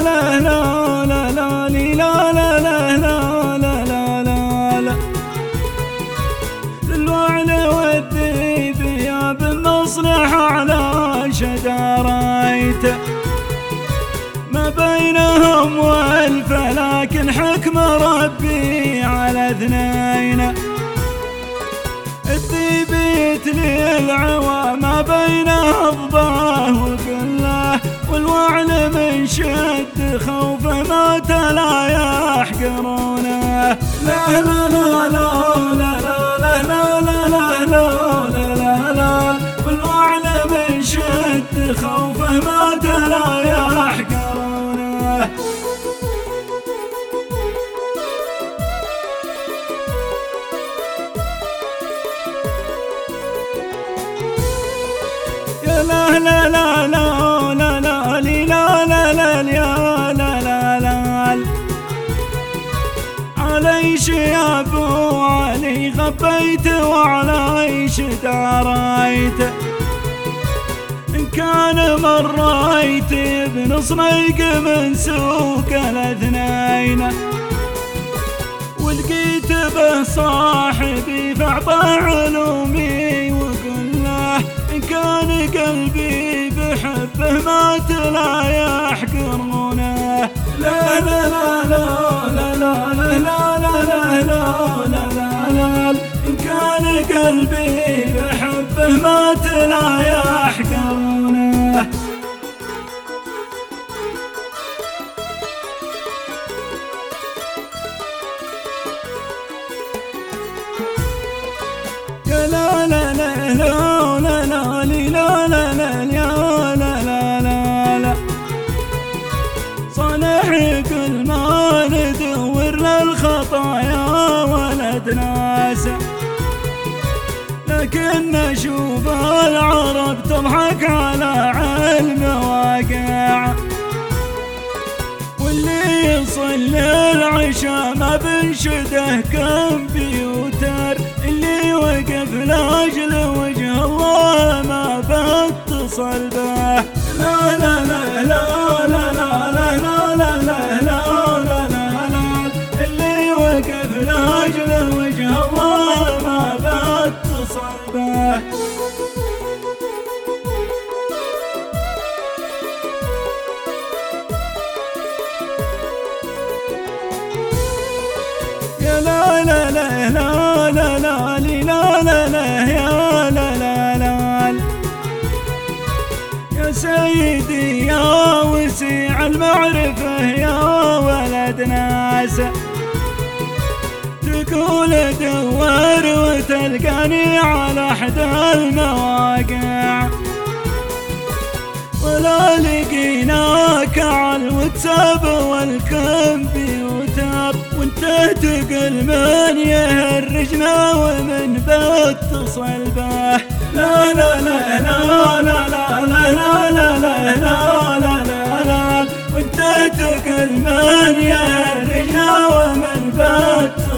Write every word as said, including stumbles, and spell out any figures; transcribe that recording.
لا لا لا لا لي لا لا لا لا لا لا لا لا للوعل والذيب يا بالمصلح على شداريته ما بينهم والف لكن حكم ربي على اثنين الذيب يتلي العوى ما بين أضباه وقله والوعل من شد خوفه مات لا يحقرونه لا لا لا لا لا لا لا لا لا لا لا لا والوعل من شد خوفه مات لا يحقرونه لا لا لا لا لا لا لي لا لا لا لا لا لا لا عليش يا ابو علي غبيت وعليش داريت ان كان مريت ابن صنيق من سوق الاثنين ولقيت به صاحبي فاعطى علومي وقل له إن كان قلبي بحبه مات لا يحقرونه لا لا لا لا لا لا لا لا لا لا لا لا إن كان قلبي بحبه مات لا يحقرونه لا لا لا لا لا لا لي لا لا لا لا لا لا لا صالح كل ما ندور للخطايا ولد ناس لكن نشوف العرب تضحك على علم واقع واللي يصلي العشاء ما بنشده كمبيوتر اللي وقف لاجل وجه الله ما بتصل به لا لا لا لا لا لا لا لا لا لا لا لا اللي وقف لاجل وجه الله ما بتصل به يا لا لا لا لا لا لا لي لا لا لا يا لا لا لا يا سيدي يا وسيع المعرفة يا ولد ناس تقول دور وتلقاني على احد المواقع ولا لقيناك على الواتساب والكمبيوتر وانت تقول من يهرجنا ومن بتصل به لا لا لا لا لا لا لا لا لا لا لا لا لا وانت تقول من يهرجنا ومن بتصل